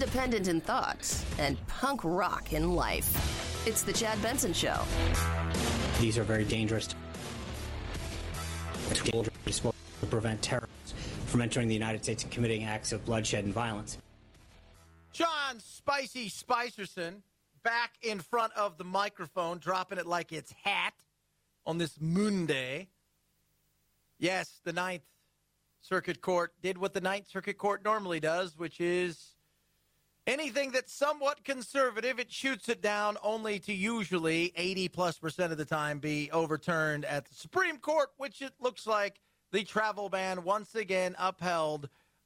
independent in thought, and punk rock in life. It's The Chad Benson Show. These are very dangerous to prevent terrorists from entering the United States and committing acts of bloodshed and violence. John Spicy Spicerson back in front of the microphone, dropping it like it's hot on this Monday. Yes, the Ninth Circuit Court did what the Ninth Circuit Court normally does, which is anything that's somewhat conservative, it shoots it down, only to usually 80+% of the time be overturned at the Supreme Court, which it looks like the travel ban once again upheld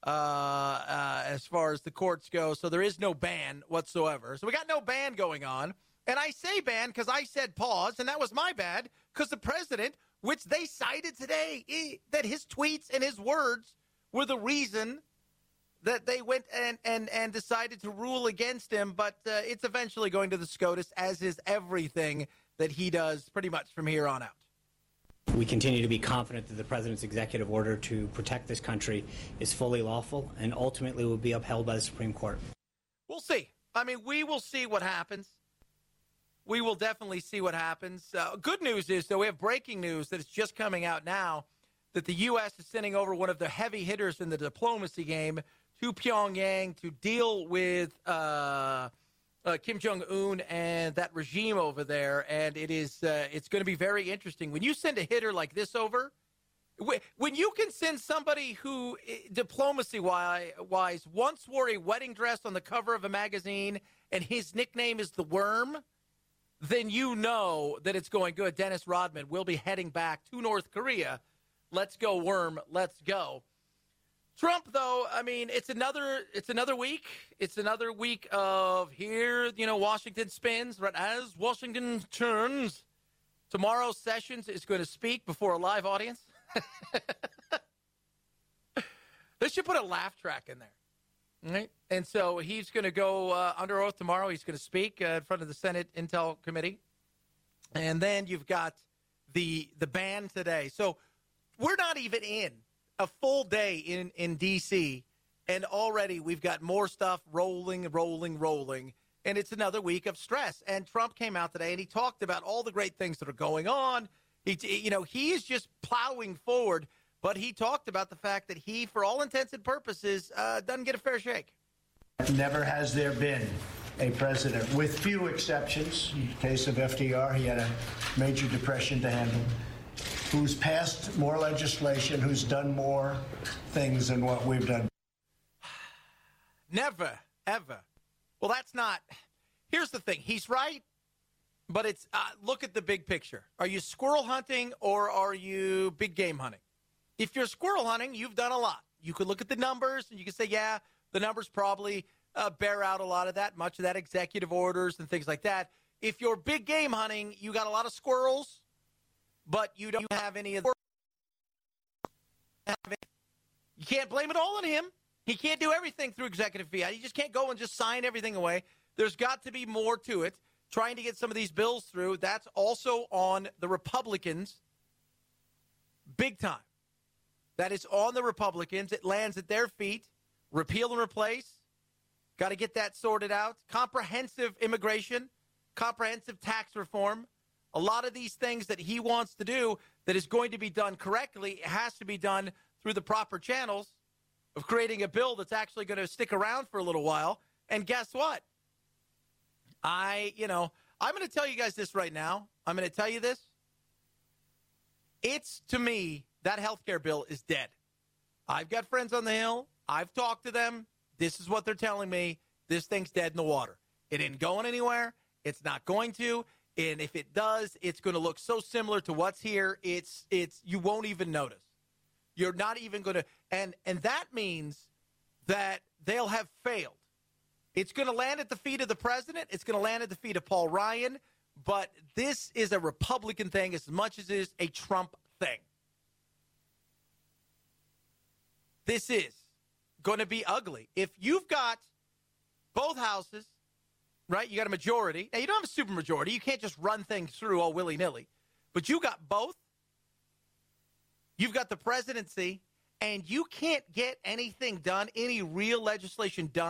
as far as the courts go. So there is no ban whatsoever. So we got no ban going on. And I say ban because I said pause, and that was my bad, because the president, which they cited today, that his tweets and his words were the reason that they went and decided to rule against him. But it's eventually going to the SCOTUS, as is everything that he does pretty much from here on out. We continue to be confident that the president's executive order to protect this country is fully lawful and ultimately will be upheld by the Supreme Court. We'll see. I mean, we will see what happens. We will definitely see what happens. Good news is, though, we have breaking news that is just coming out now, that the U.S. is sending over one of the heavy hitters in the diplomacy game to Pyongyang to deal with Kim Jong-un and that regime over there. And it's going to be very interesting. When you send a hitter like this over, when you can send somebody who, diplomacy-wise, once wore a wedding dress on the cover of a magazine and his nickname is the Worm, then you know that it's going good. Dennis Rodman will be heading back to North Korea. Let's go, Worm. Let's go. Trump, though, I mean, it's another week. It's another week of here, Washington spins, right as Washington turns. Tomorrow, Sessions is going to speak before a live audience. They should put a laugh track in there. Right? And so he's going to go under oath tomorrow. He's going to speak in front of the Senate Intel Committee. And then you've got the ban today. So we're not even in a full day in D.C., and already we've got more stuff rolling. And it's another week of stress. And Trump came out today, and he talked about all the great things that are going on. He is just plowing forward. But he talked about the fact that he, for all intents and purposes, doesn't get a fair shake. Never has there been a president, with few exceptions, in the case of FDR, he had a major depression to handle, who's passed more legislation, who's done more things than what we've done. Never, ever. Well, that's not. Here's the thing. He's right, but it's look at the big picture. Are you squirrel hunting or are you big game hunting? If you're squirrel hunting, you've done a lot. You could look at the numbers and you can say, yeah, the numbers probably bear out a lot of that, much of that executive orders and things like that. If you're big game hunting, you got a lot of squirrels, but you don't have any of the. You can't blame it all on him. He can't do everything through executive fiat. You just can't go and just sign everything away. There's got to be more to it. Trying to get some of these bills through, that's also on the Republicans big time. That is on the Republicans. It lands at their feet. Repeal and replace. Got to get that sorted out. Comprehensive immigration. Comprehensive tax reform. A lot of these things that he wants to do that is going to be done correctly, it has to be done through the proper channels of creating a bill that's actually going to stick around for a little while. And guess what? I'm going to tell you guys this right now. I'm going to tell you this. It's, to me, that health care bill is dead. I've got friends on the Hill. I've talked to them. This is what they're telling me. This thing's dead in the water. It ain't going anywhere. It's not going to. And if it does, it's going to look so similar to what's here. It's you won't even notice. You're not even going to. And that means that they'll have failed. It's going to land at the feet of the president. It's going to land at the feet of Paul Ryan. But this is a Republican thing as much as it is a Trump thing. This is going to be ugly. If you've got both houses, right, you got a majority. Now, you don't have a supermajority. You can't just run things through all willy-nilly. But you got both. You've got the presidency, and you can't get anything done, any real legislation done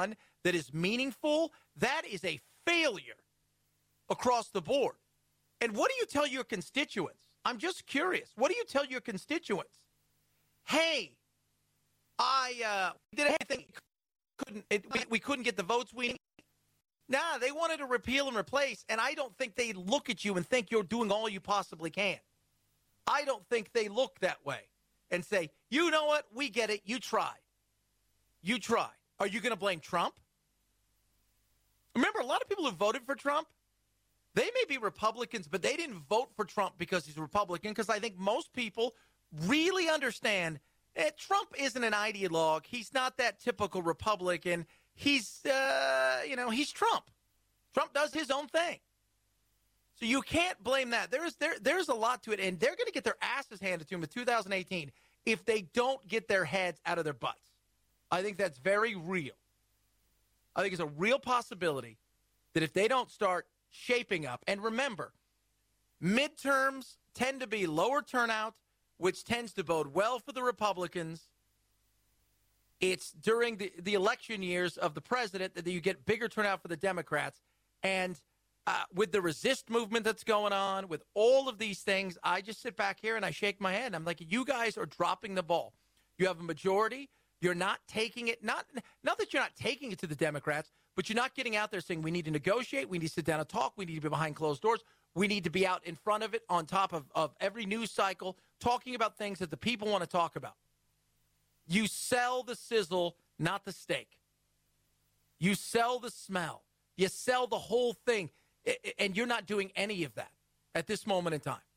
that is meaningful, that is a failure across the board. And what do you tell your constituents? I'm just curious. What do you tell your constituents? Hey, I did everything. We couldn't get the votes we need. Nah, they wanted to repeal and replace, and I don't think they look at you and think you're doing all you possibly can. I don't think they look that way and say, you know what? We get it. You tried. You tried. Are you going to blame Trump? Remember, a lot of people who voted for Trump, they may be Republicans, but they didn't vote for Trump because he's a Republican, because I think most people really understand that Trump isn't an ideologue. He's not that typical Republican. He's, he's Trump. Trump does his own thing. So you can't blame that. There's a lot to it, and they're going to get their asses handed to them in 2018 if they don't get their heads out of their butts. I think that's very real. I think it's a real possibility that if they don't start shaping up, and remember, midterms tend to be lower turnout, which tends to bode well for the Republicans. It's during the election years of the president that you get bigger turnout for the Democrats. And with the resist movement that's going on, with all of these things, I just sit back here and I shake my head. I'm like, you guys are dropping the ball. You have a majority. You're not taking it, not that you're not taking it to the Democrats, but you're not getting out there saying we need to negotiate, we need to sit down and talk, we need to be behind closed doors, we need to be out in front of it on top of every news cycle, talking about things that the people want to talk about. You sell the sizzle, not the steak. You sell the smell. You sell the whole thing, and you're not doing any of that at this moment in time.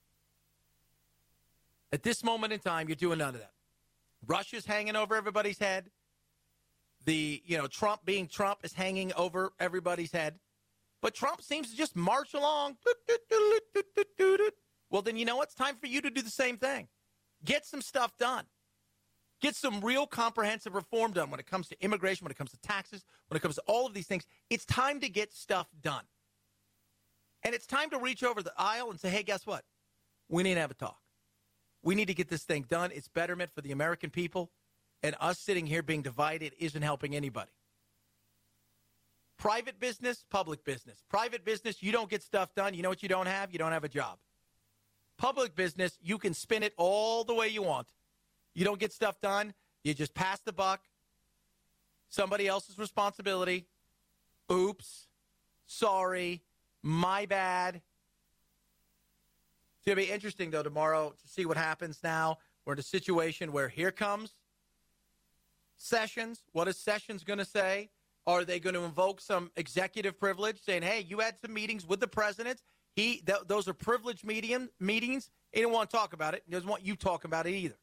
At this moment in time, you're doing none of that. Russia's hanging over everybody's head. Trump being Trump is hanging over everybody's head. But Trump seems to just march along. Well, then you know what? It's time for you to do the same thing. Get some stuff done. Get some real comprehensive reform done when it comes to immigration, when it comes to taxes, when it comes to all of these things. It's time to get stuff done. And it's time to reach over the aisle and say, hey, guess what? We need to have a talk. We need to get this thing done. It's betterment for the American people. And us sitting here being divided isn't helping anybody. Private business, public business. Private business, you don't get stuff done. You know what you don't have? You don't have a job. Public business, you can spin it all the way you want. You don't get stuff done. You just pass the buck. Somebody else's responsibility. Oops. Sorry. My bad. It's going to be interesting, though, tomorrow to see what happens now. We're in a situation where here comes Sessions. What is Sessions going to say? Are they going to invoke some executive privilege saying, hey, you had some meetings with the president. Those are privileged meetings. He didn't want to talk about it. He doesn't want you talking about it either.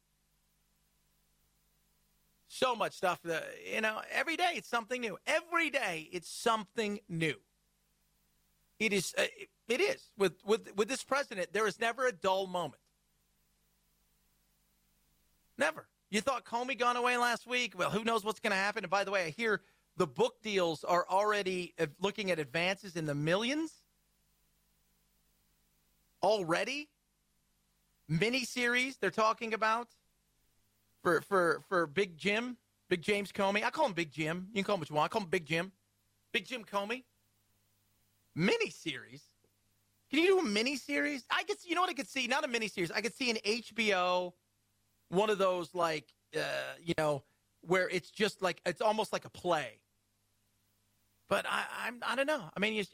So much stuff that, every day it's something new. Every day it's something new. It is with this president. There is never a dull moment. Never. You thought Comey gone away last week? Well, who knows what's going to happen? And by the way, I hear the book deals are already looking at advances in the millions. Already? Miniseries they're talking about for Big Jim, Big James Comey. I call him Big Jim. You can call him what you want. I call him Big Jim. Big Jim Comey. Miniseries? Can you do a miniseries? You know what I could see? Not a miniseries. I could see an HBO, one of those where it's just like, it's almost like a play. But I don't know. I mean,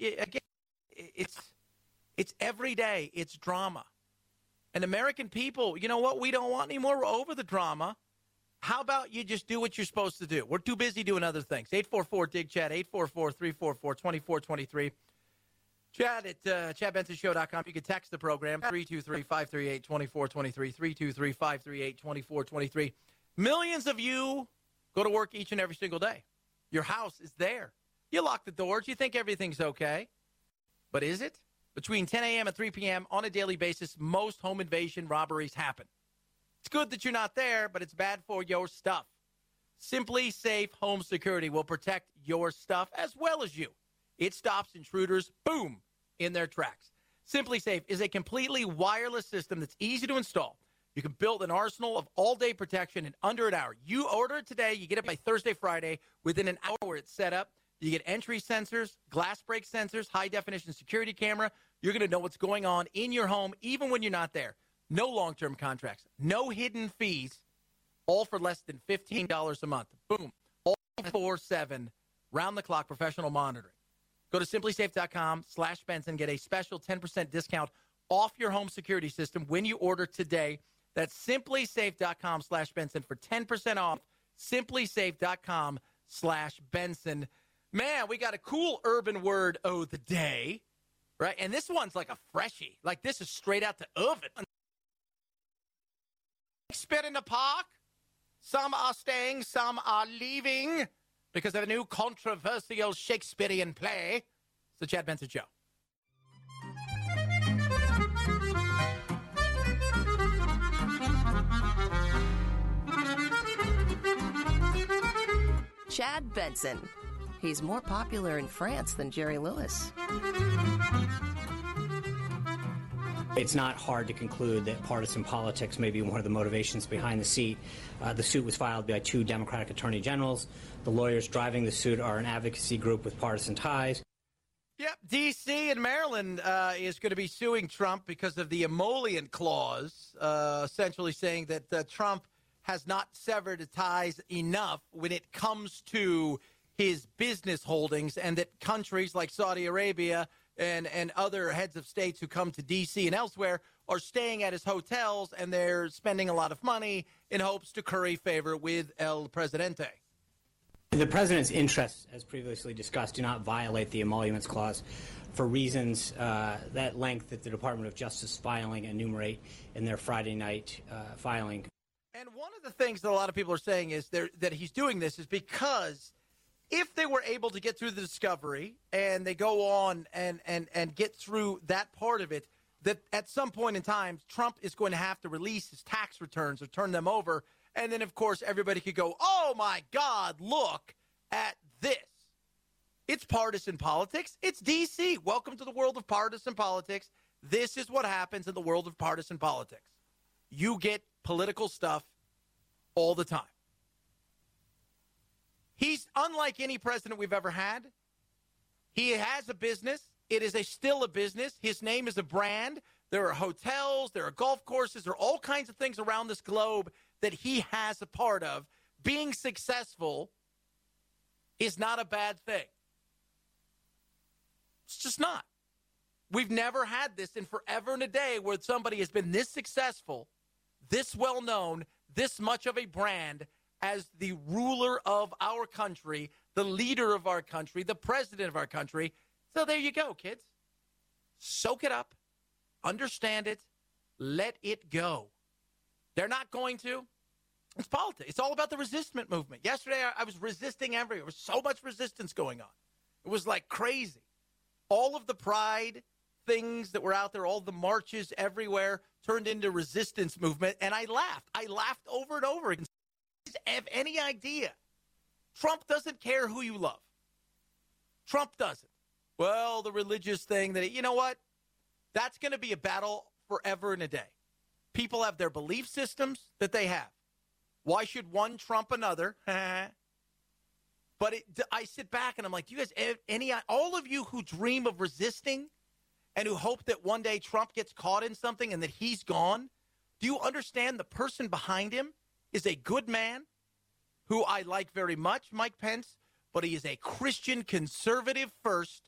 it's every day. It's drama. And American people, you know what? We don't want anymore. We're over the drama. How about you just do what you're supposed to do? We're too busy doing other things. 844-DIG-CHAT, 844-344-2423. Chat at chatbensonshow.com. You can text the program, 323-538-2423, 323-538-2423. Millions of you go to work each and every single day. Your house is there. You lock the doors. You think everything's okay. But is it? Between 10 a.m. and 3 p.m. on a daily basis, most home invasion robberies happen. It's good that you're not there, but it's bad for your stuff. Simply Safe Home Security will protect your stuff as well as you. It stops intruders, boom, in their tracks. Simply Safe is a completely wireless system that's easy to install. You can build an arsenal of all-day protection in under an hour. You order it today, you get it by Thursday, Friday. Within an hour it's set up. You get entry sensors, glass break sensors, high-definition security camera. You're going to know what's going on in your home even when you're not there. No long-term contracts, no hidden fees, all for less than $15 a month. Boom. All 24/7, round-the-clock professional monitoring. Go to simplysafe.com/Benson. Get a special 10% discount off your home security system when you order today. That's simplysafe.com/Benson for 10% off. Simplysafe.com/Benson. Man, we got a cool urban word of the day, right? And this one's like a freshie. Like this is straight out the oven. Shakespeare in the Park. Some are staying, some are leaving because of a new controversial Shakespearean play. It's the Chad Benson Show. Chad Benson. He's more popular in France than Jerry Lewis. It's not hard to conclude that partisan politics may be one of the motivations behind the suit. The suit was filed by 2 Democratic attorney generals. The lawyers driving the suit are an advocacy group with partisan ties. Yep, D.C. and Maryland is going to be suing Trump because of the emollient clause, essentially saying that Trump has not severed ties enough when it comes to his business holdings, and that countries like Saudi Arabia and other heads of states who come to D.C. and elsewhere are staying at his hotels, and they're spending a lot of money in hopes to curry favor with El Presidente. The president's interests, as previously discussed, do not violate the emoluments clause for reasons that length that the Department of Justice filing enumerate in their Friday night filing. And one of the things that a lot of people are saying is that he's doing this is because if they were able to get through the discovery and they go on and get through that part of it, that at some point in time, Trump is going to have to release his tax returns or turn them over. And then, of course, everybody could go, oh, my God, look at this. It's partisan politics. It's D.C. Welcome to the world of partisan politics. This is what happens in the world of partisan politics. You get political stuff all the time. He's unlike any president we've ever had. He has a business. It is still a business. His name is a brand. There are hotels. There are golf courses. There are all kinds of things around this globe that he has a part of. Being successful is not a bad thing. It's just not. We've never had this in forever and a day where somebody has been this successful, this well-known, this much of a brand as the ruler of our country, the leader of our country, the president of our country. So there you go, kids. Soak it up. Understand it. Let it go. They're not going to. It's politics. It's all about the resistance movement. Yesterday, I was resisting everywhere. There was so much resistance going on. It was like crazy. All of the pride things that were out there, all the marches everywhere turned into resistance movement, and I laughed. I laughed over and over again. Have any idea? Trump doesn't care who you love. Trump doesn't. Well, the religious thing that, you know what? That's going to be a battle forever and a day. People have their belief systems that they have. Why should one trump another? But I sit back and I'm like, do you guys have all of you who dream of resisting and who hope that one day Trump gets caught in something and that he's gone, do you understand the person behind him is a good man who I like very much, Mike Pence, but he is a Christian conservative first,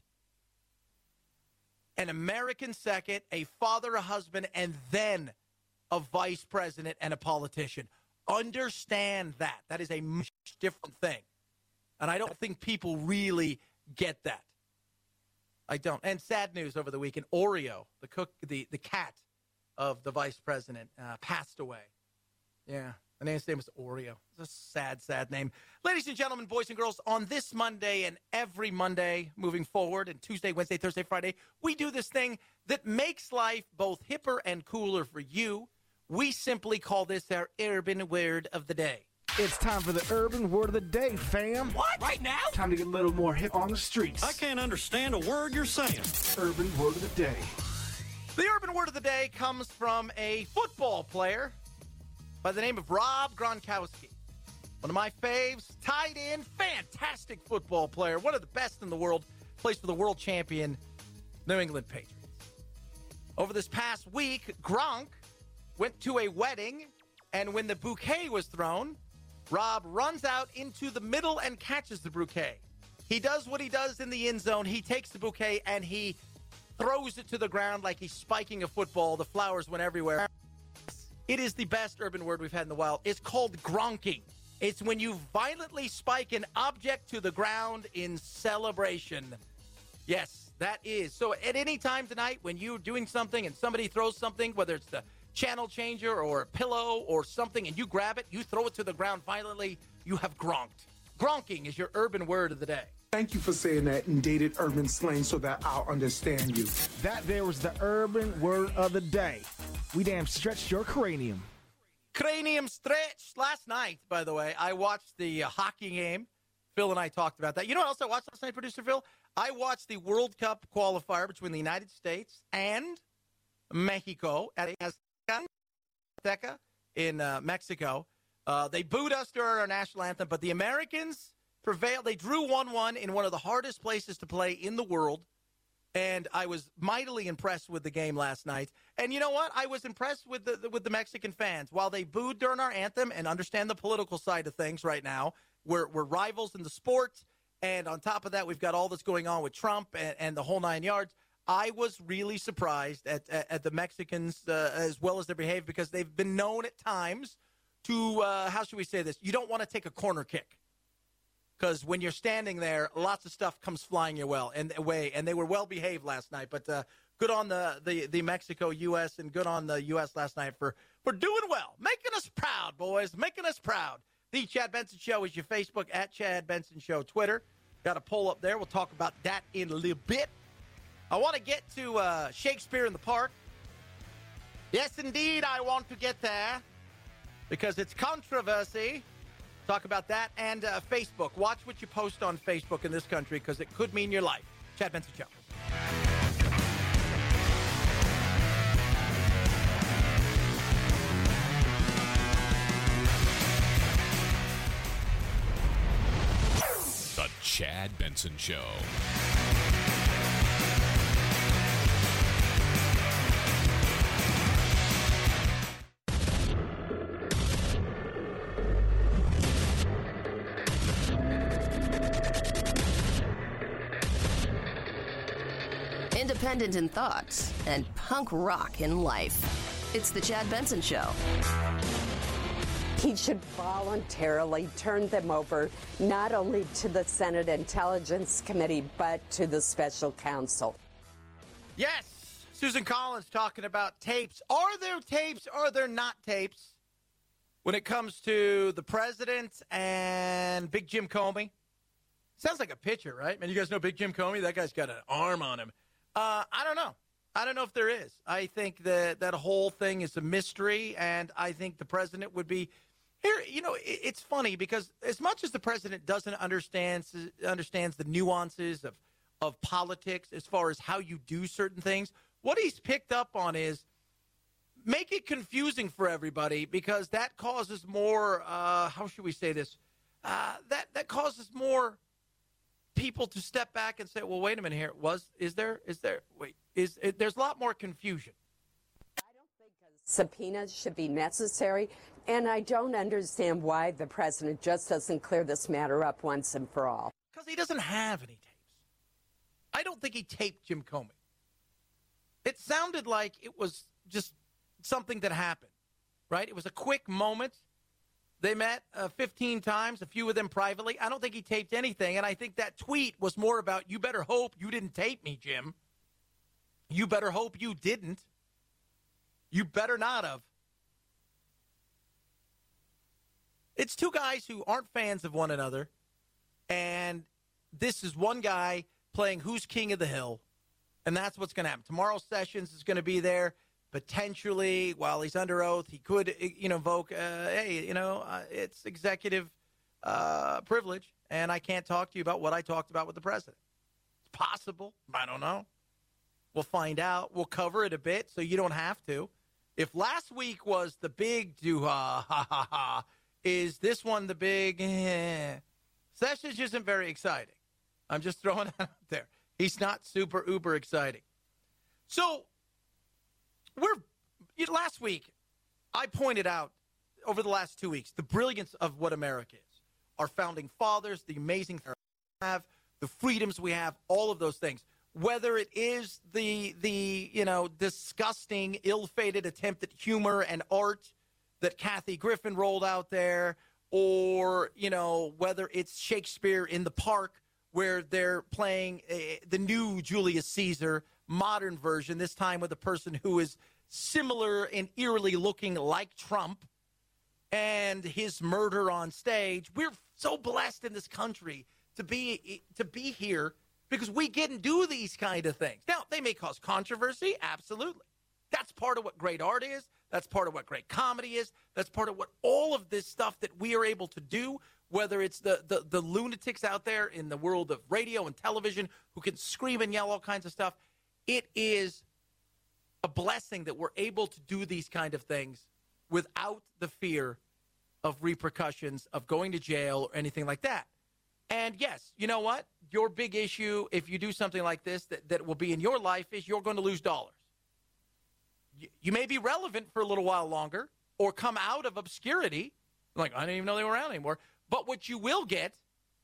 an American second, a father, a husband, and then a vice president and a politician. Understand that. That is a much different thing. And I don't think people really get that. I don't. And sad news over the weekend, Oreo, the cat of the vice president, passed away. Yeah, his name was Oreo. It's a sad, sad name. Ladies and gentlemen, boys and girls, on this Monday and every Monday moving forward, and Tuesday, Wednesday, Thursday, Friday, we do this thing that makes life both hipper and cooler for you. We simply call this our Urban Word of the Day. It's time for the Urban Word of the Day, fam. What? Right now? Time to get a little more hip on the streets. I can't understand a word you're saying. Urban Word of the Day. The Urban Word of the Day comes from a football player by the name of Rob Gronkowski. One of my faves, tight end, fantastic football player, one of the best in the world, plays for the world champion New England Patriots. Over this past week, Gronk went to a wedding, and when the bouquet was thrown, Rob runs out into the middle and catches the bouquet. He does what he does in the end zone. He takes the bouquet and he throws it to the ground like he's spiking a football. The flowers went everywhere. It is the best urban word we've had in the wild. It's called gronking. It's when you violently spike an object to the ground in celebration. Yes, that is. So at any time tonight when you're doing something and somebody throws something, whether it's the channel changer or a pillow or something, and you grab it, you throw it to the ground violently, you have gronked. Gronking is your urban word of the day. Thank you for saying that in dated urban slang so that I'll understand you. That there was the urban word of the day. We damn stretched your cranium. Cranium stretch. Last night, by the way, I watched the hockey game. Phil and I talked about that. You know what else I watched last night, Producer Phil? I watched the World Cup qualifier between the United States and Mexico at Azteca in Mexico. They booed us during our national anthem, but the Americans prevailed. They drew 1-1 in one of the hardest places to play in the world, and I was mightily impressed with the game last night. And you know what? I was impressed with the Mexican fans. While they booed during our anthem, and understand the political side of things right now, we're rivals in the sport, and on top of that, we've got all this going on with Trump and the whole 9 yards. I was really surprised at the Mexicans as well as their behavior, because they've been known at times to, how should we say this? You don't want to take a corner kick, because when you're standing there, lots of stuff comes flying your way, and they were well behaved last night. But good on the Mexico-U.S. and good on the U.S. last night for doing well, making us proud, boys, making us proud. The Chad Benson Show is your Facebook, at Chad Benson Show, Twitter. Got a poll up there. We'll talk about that in a little bit. I want to get to Shakespeare in the Park. Yes, indeed, I want to get there because it's controversy. Talk about that and Facebook. Watch what you post on Facebook in this country, because it could mean your life. Chad Benson Show. The Chad Benson Show. Independent in thoughts and punk rock in life. It's the Chad Benson Show. He should voluntarily turn them over not only to the Senate Intelligence Committee, but to the special counsel. Yes, Susan Collins talking about tapes. Are there tapes? Are there not tapes when it comes to the president and Big Jim Comey? Sounds like a pitcher, right? Man, you guys know Big Jim Comey? That guy's got an arm on him. I don't know. I don't know if there is. I think that whole thing is a mystery, and I think the president would be here. You know, it's funny because as much as the president doesn't understands the nuances of politics as far as how you do certain things, what he's picked up on is make it confusing for everybody, because that causes more, how should we say this? That causes more people to step back and say, well, wait a minute here. There's a lot more confusion. I don't think a subpoena should be necessary, and I don't understand why the president just doesn't clear this matter up once and for all. Because he doesn't have any tapes. I don't think he taped Jim Comey. It sounded like it was just something that happened, right? It was a quick moment. They met 15 times, a few of them privately. I don't think he taped anything, and I think that tweet was more about, you better hope you didn't tape me, Jim. You better hope you didn't. You better not have. It's two guys who aren't fans of one another, and this is one guy playing who's king of the hill, and that's what's going to happen. Tomorrow Sessions is going to be there. Potentially, while he's under oath, he could, invoke, hey, it's executive privilege, and I can't talk to you about what I talked about with the president. It's possible. I don't know. We'll find out. We'll cover it a bit so you don't have to. If last week was the big doo-ha, ha-ha-ha, is this one the big Sessions isn't very exciting. I'm just throwing it out there. He's not super uber exciting. So last week, I pointed out over the last 2 weeks the brilliance of what America is. Our founding fathers, the amazing things we have, the freedoms we have, all of those things. Whether it is the disgusting, ill-fated attempt at humor and art that Kathy Griffin rolled out there, or, whether it's Shakespeare in the Park where they're playing the new Julius Caesar, modern version, this time with a person who is similar and eerily looking like Trump, and his murder on stage. We're so blessed in this country to be here because we get and do these kind of things. Now, they may cause controversy, absolutely. That's part of what great art is. That's part of what great comedy is. That's part of what all of this stuff that we are able to do, whether it's the lunatics out there in the world of radio and television who can scream and yell all kinds of stuff. It is a blessing that we're able to do these kind of things without the fear of repercussions, of going to jail or anything like that. And yes, you know what? Your big issue, if you do something like this that will be in your life, is you're going to lose dollars. You may be relevant for a little while longer or come out of obscurity. Like, I didn't even know they were around anymore. But what you will get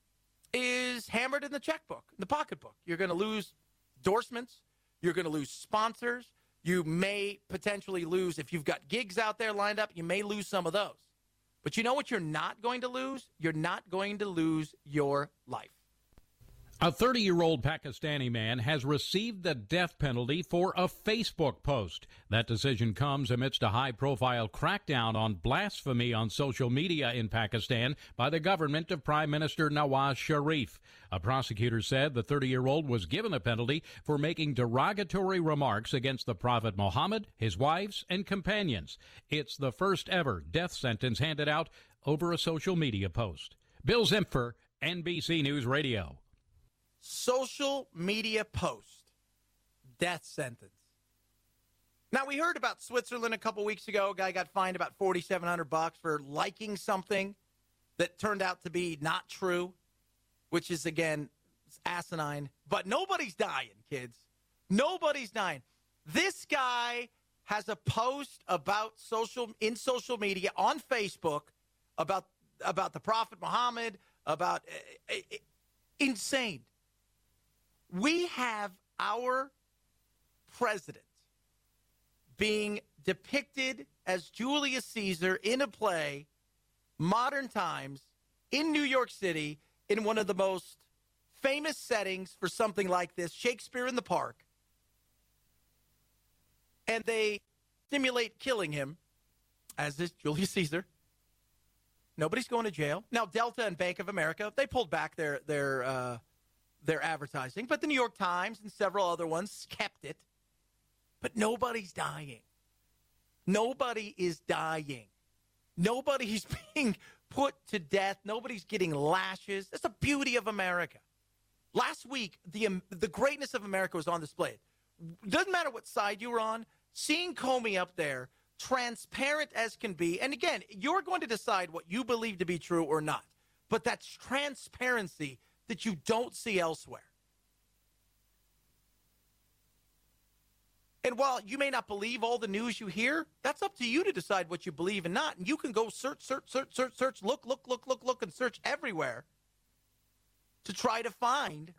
is hammered in the checkbook, in the pocketbook. You're going to lose endorsements. You're going to lose sponsors. You may potentially lose, if you've got gigs out there lined up, you may lose some of those. But you know what you're not going to lose? You're not going to lose your life. A 30-year-old Pakistani man has received the death penalty for a Facebook post. That decision comes amidst a high-profile crackdown on blasphemy on social media in Pakistan by the government of Prime Minister Nawaz Sharif. A prosecutor said the 30-year-old was given a penalty for making derogatory remarks against the Prophet Muhammad, his wives, and companions. It's the first ever death sentence handed out over a social media post. Bill Zimpfer, NBC News Radio. Social media post, death sentence. Now, we heard about Switzerland a couple weeks ago. A guy got fined about $4,700 for liking something that turned out to be not true, which is, again, asinine. But nobody's dying, kids. Nobody's dying. This guy has a post about social media on Facebook about the Prophet Muhammad, about insane. We have our president being depicted as Julius Caesar in a play, modern times, in New York City, in one of the most famous settings for something like this, Shakespeare in the Park. And they simulate killing him, as is Julius Caesar. Nobody's going to jail. Now, Delta and Bank of America, they pulled back their advertising, but the New York Times and several other ones kept it. But nobody's dying. Nobody is dying. Nobody's being put to death. Nobody's getting lashes. That's the beauty of America. Last week, the greatness of America was on display. Doesn't matter what side you were on. Seeing Comey up there, transparent as can be. And again, you're going to decide what you believe to be true or not. But that's transparency that you don't see elsewhere. And while you may not believe all the news you hear, that's up to you to decide what you believe and not. And you can go search, look, and search everywhere to try to find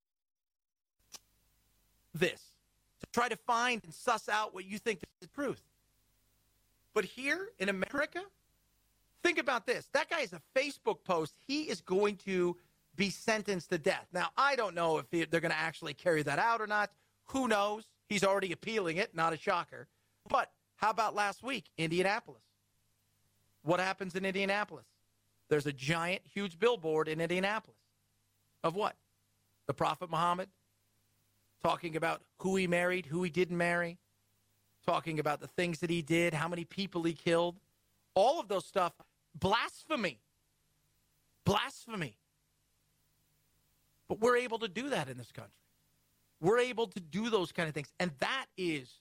this, to try to find and suss out what you think is the truth. But here in America, think about this. That guy has a Facebook post. He is going to be sentenced to death. Now, I don't know if they're going to actually carry that out or not. Who knows? He's already appealing it. Not a shocker. But how about last week, Indianapolis? What happens in Indianapolis? There's a giant, huge billboard in Indianapolis. Of what? The Prophet Muhammad, talking about who he married, who he didn't marry, talking about the things that he did, how many people he killed, all of those stuff. Blasphemy. Blasphemy. But we're able to do that in this country. We're able to do those kind of things. And that is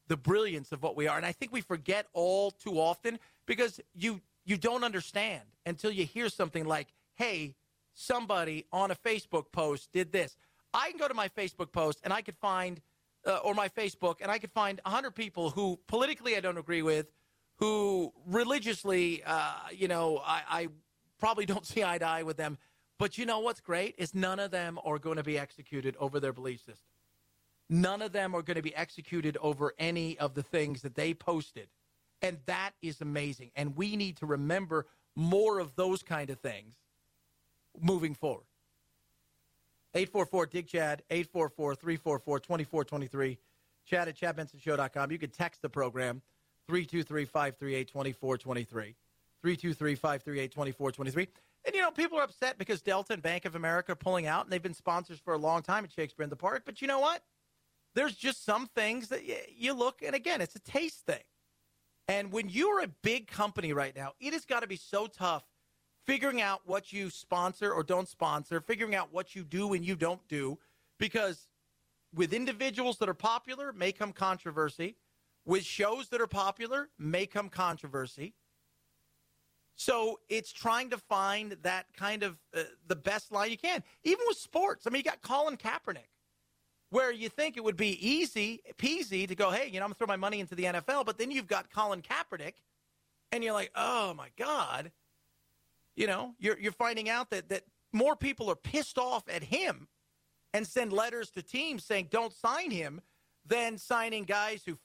the brilliance of what we are. And I think we forget all too often because you don't understand until you hear something like, hey, somebody on a Facebook post did this. I can go to my Facebook post and I could find, or my Facebook, and I could find 100 people who politically I don't agree with, who religiously, I probably don't see eye to eye with them. But you know what's great is none of them are going to be executed over their belief system. None of them are going to be executed over any of the things that they posted. And that is amazing. And we need to remember more of those kind of things moving forward. 844-DIG-CHAD, 844-344-2423, Chad at ChadBensonShow.com. You can text the program, 323-538-2423, 323-538-2423. And, people are upset because Delta and Bank of America are pulling out, and they've been sponsors for a long time at Shakespeare in the Park. But you know what? There's just some things that you look, and again, it's a taste thing. And when you're a big company right now, it has got to be so tough figuring out what you sponsor or don't sponsor, figuring out what you do and you don't do, because with individuals that are popular may come controversy. With shows that are popular may come controversy. So it's trying to find that kind of the best line you can. Even with sports. I mean, you got Colin Kaepernick, where you think it would be easy peasy to go, hey, I'm going to throw my money into the NFL. But then you've got Colin Kaepernick, and you're like, oh, my God. You're finding out that more people are pissed off at him and send letters to teams saying don't sign him than signing guys who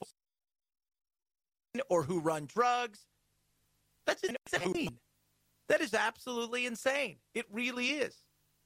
or who run drugs. That's insane. That is absolutely insane. It really is.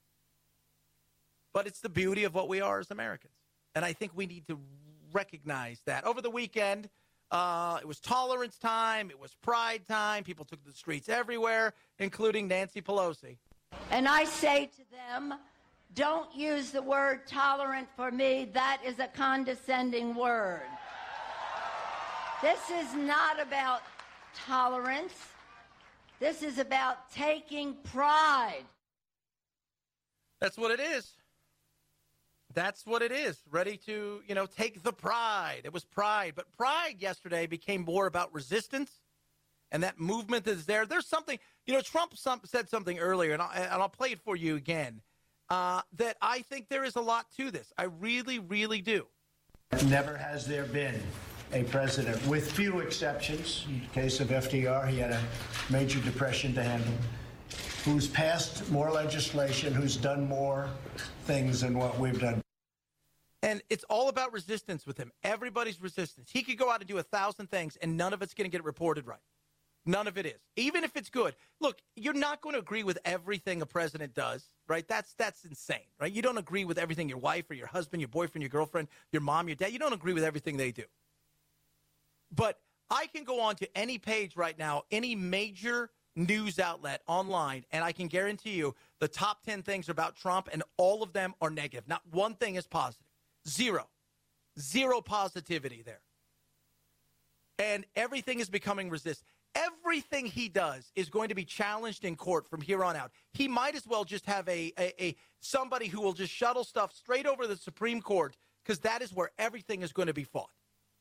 But it's the beauty of what we are as Americans. And I think we need to recognize that. Over the weekend, it was tolerance time. It was pride time. People took to the streets everywhere, including Nancy Pelosi. And I say to them, don't use the word tolerant for me. That is a condescending word. This is not about tolerance. This is about taking pride. That's what it is. That's what it is. Ready to, take the pride. It was pride. But pride yesterday became more about resistance. And that movement is there. There's something, Trump said something earlier, and I'll play it for you again, that I think there is a lot to this. I really, really do. Never has there been a president, with few exceptions, in the case of FDR, he had a major depression to handle, who's passed more legislation, who's done more things than what we've done. And it's all about resistance with him. Everybody's resistance. He could go out and do 1,000 things, and none of it's going to get reported right. None of it is. Even if it's good. Look, you're not going to agree with everything a president does, right? That's insane, right? You don't agree with everything your wife or your husband, your boyfriend, your girlfriend, your mom, your dad. You don't agree with everything they do. But I can go on to any page right now, any major news outlet online, and I can guarantee you the top 10 things about Trump, and all of them are negative. Not one thing is positive. Zero positivity there. And everything is becoming resist. Everything he does is going to be challenged in court from here on out. He might as well just have a somebody who will just shuttle stuff straight over the Supreme Court, because that is where everything is going to be fought.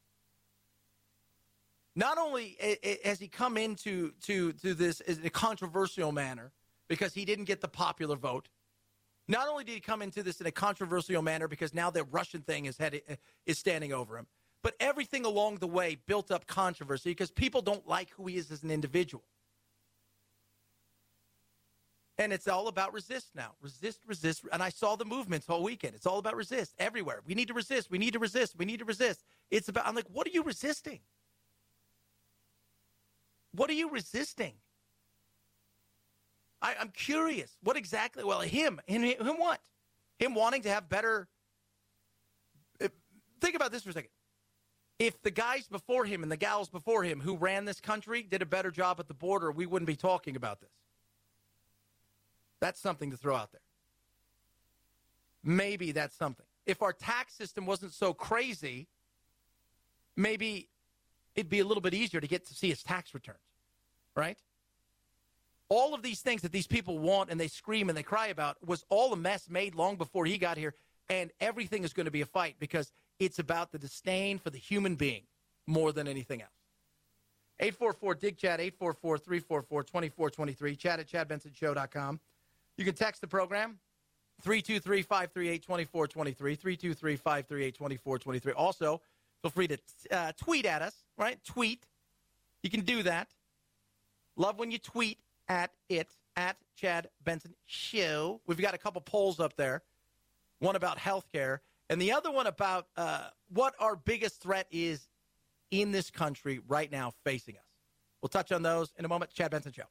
Not only has he come into this in a controversial manner because he didn't get the popular vote, not only did he come into this in a controversial manner because now the Russian thing is standing over him, but everything along the way built up controversy because people don't like who he is as an individual. And it's all about resist now. Resist. And I saw the movements all weekend. It's all about resist everywhere. We need to resist. We need to resist. We need to resist. It's about, I'm like, what are you resisting? What are you resisting? I'm curious. What exactly? Well, him what? Him wanting to have better. Think about this for a second. If the guys before him and the gals before him who ran this country did a better job at the border, we wouldn't be talking about this. That's something to throw out there. Maybe that's something. If our tax system wasn't so crazy, maybe it'd be a little bit easier to get to see his tax returns, right? All of these things that these people want and they scream and they cry about was all a mess made long before he got here, and everything is going to be a fight because it's about the disdain for the human being. more than anything else. 844-DIG-CHAT, 844-344-2423, chat at chadbensonshow.com. You can text the program, 323-538-2423, 323-538-2423. Also, feel free to tweet at us, right? Tweet. You can do that. Love when you tweet at Chad Benson Show. We've got a couple polls up there. One about healthcare, and the other one about what our biggest threat is in this country right now facing us. We'll touch on those in a moment. Chad Benson Show.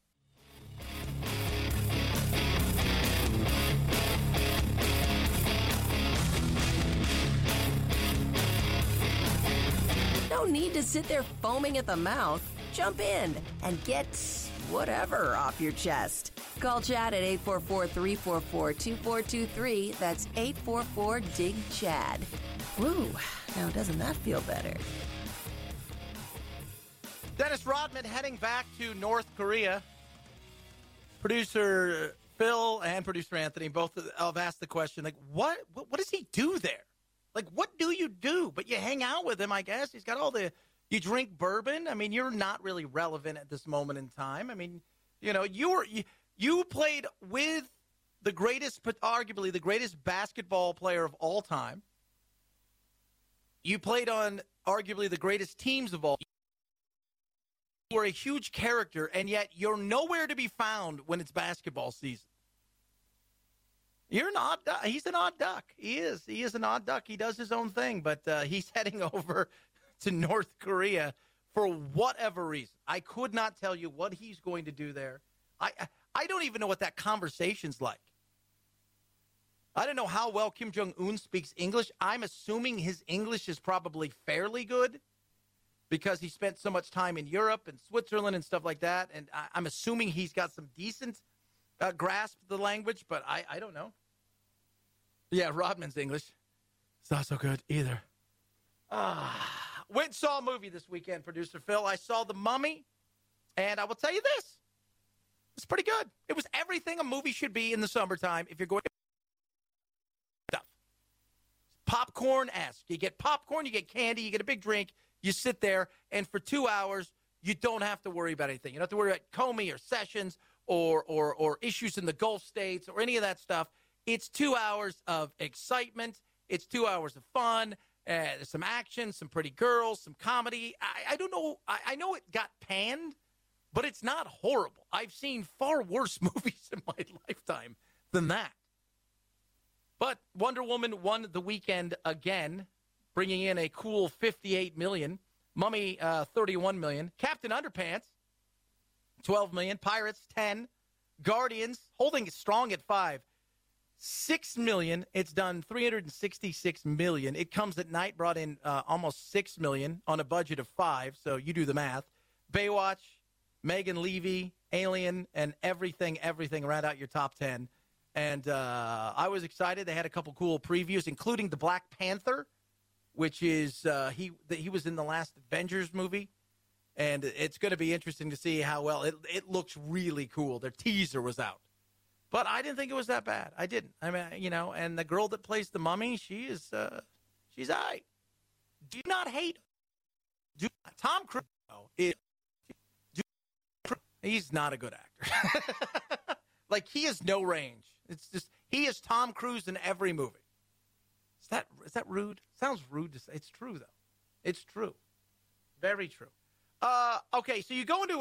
No need to sit there foaming at the mouth. Jump in and get whatever off your chest. Call Chad at 844-344-2423. That's 844-DIG-CHAD. Woo, now doesn't that feel better? Dennis Rodman heading back to North Korea. Producer Phil and producer Anthony both have asked the question, like, what does he do there? Like, what do you do? But you hang out with him, I guess. He's got all the... You drink bourbon. I mean, you're not really relevant at this moment in time. I mean, you know, you played with the greatest, but arguably the greatest basketball player of all time. You played on arguably the greatest teams of all time. You were a huge character, and yet you're nowhere to be found when it's basketball season. You're an odd duck. He's an odd duck. He is. He is an odd duck. He does his own thing, but he's heading over to North Korea for whatever reason. I could not tell you what he's going to do there. I don't even know what that conversation's like. I don't know how well Kim Jong-un speaks English. I'm assuming his English is probably fairly good because he spent so much time in Europe and Switzerland and stuff like that. And I'm assuming he's got some decent grasp of the language, but I don't know. Yeah, Rodman's English. It's not so good either. Went and saw a movie this weekend, producer Phil. I saw The Mummy, and I will tell you this. It's pretty good. It was everything a movie should be in the summertime if you're going to stuff. Popcorn-esque. You get popcorn, you get candy, you get a big drink, you sit there, and for 2 hours, you don't have to worry about anything. You don't have to worry about Comey or Sessions or issues in the Gulf states or any of that stuff. It's 2 hours of excitement. It's 2 hours of fun. There's some action, some pretty girls, some comedy. I don't know. I know it got panned, but it's not horrible. I've seen far worse movies in my lifetime than that. But Wonder Woman won the weekend again, bringing in a cool $58 million. Mummy, $31 million. Captain Underpants, $12 million. Pirates, $10 million. Guardians, holding strong at $5 million. $6 million. It's done $366 million. It Comes at Night brought in almost $6 million on a budget of $5 million, so you do the math. Baywatch, Megan Levy, Alien, and everything round out your top 10. And I was excited. They had a couple cool previews, including the Black Panther, which is he was in the last Avengers movie. And it's going to be interesting to see how well it looks really cool. Their teaser was out. But I didn't think it was that bad. I didn't. I mean, you know, and the girl that plays the Mummy, she's all right. Do not hate her. Tom Cruise he's not a good actor. Like, he has no range. It's just, he is Tom Cruise in every movie. Is that rude? Sounds rude to say. It's true, though. It's true. Very true. Okay, so you go into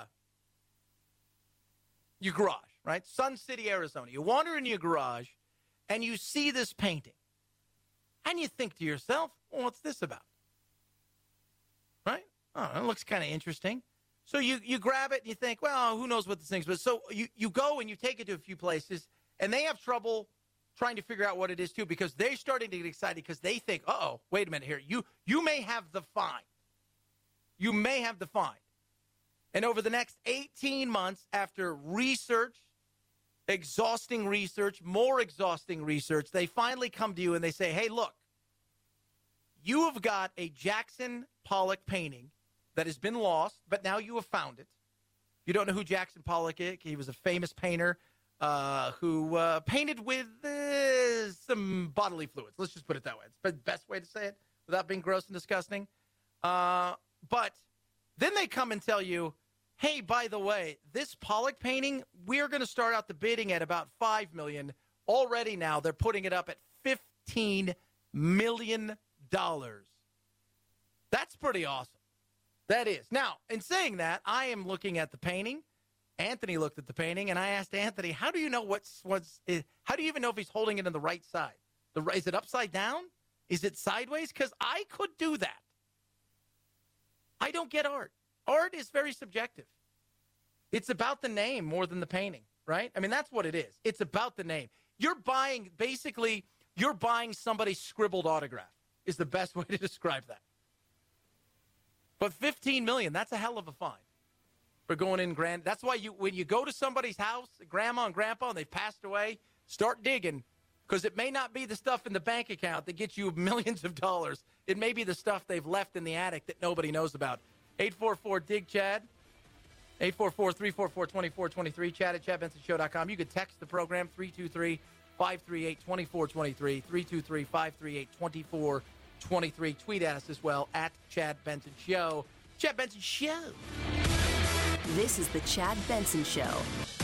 your garage, right? Sun City, Arizona. You wander into your garage, and you see this painting. And you think to yourself, well, what's this about? Right? Oh, it looks kind of interesting. So you grab it, and you think, well, who knows what this thing's about. So you go, and you take it to a few places, and they have trouble trying to figure out what it is, too, because they're starting to get excited because they think, uh-oh, wait a minute here. You may have the find. You may have the find. And over the next 18 months, after research, exhausting research, more exhausting research, they finally come to you and they say, hey, look, you have got a Jackson Pollock painting that has been lost, but now you have found it. You don't know who Jackson Pollock is. He was a famous painter who painted with some bodily fluids. Let's just put it that way. It's the best way to say it without being gross and disgusting. But then they come and tell you, hey, by the way, this Pollock painting, we're going to start out the bidding at about $5 million. Already now, they're putting it up at $15 million. That's pretty awesome. That is. Now, in saying that, I am looking at the painting. Anthony looked at the painting, and I asked Anthony, how do you know how do you even know if he's holding it on the right side? Is it upside down? Is it sideways? Because I could do that. I don't get art. Art is very subjective. It's about the name more than the painting, right? I mean, that's what it is. It's about the name. You're buying somebody's scribbled autograph is the best way to describe that. But $15 million, that's a hell of a fine for going in grand. That's why when you go to somebody's house, grandma and grandpa, and they've passed away, start digging, because it may not be the stuff in the bank account that gets you millions of dollars. It may be the stuff they've left in the attic that nobody knows about. 844-DIG-CHAD, 844-344-2423, Chad at ChadBensonShow.com. You can text the program, 323-538-2423, 323-538-2423. Tweet at us as well, at Chad Benson Show. Chad Benson Show. This is the Chad Benson Show.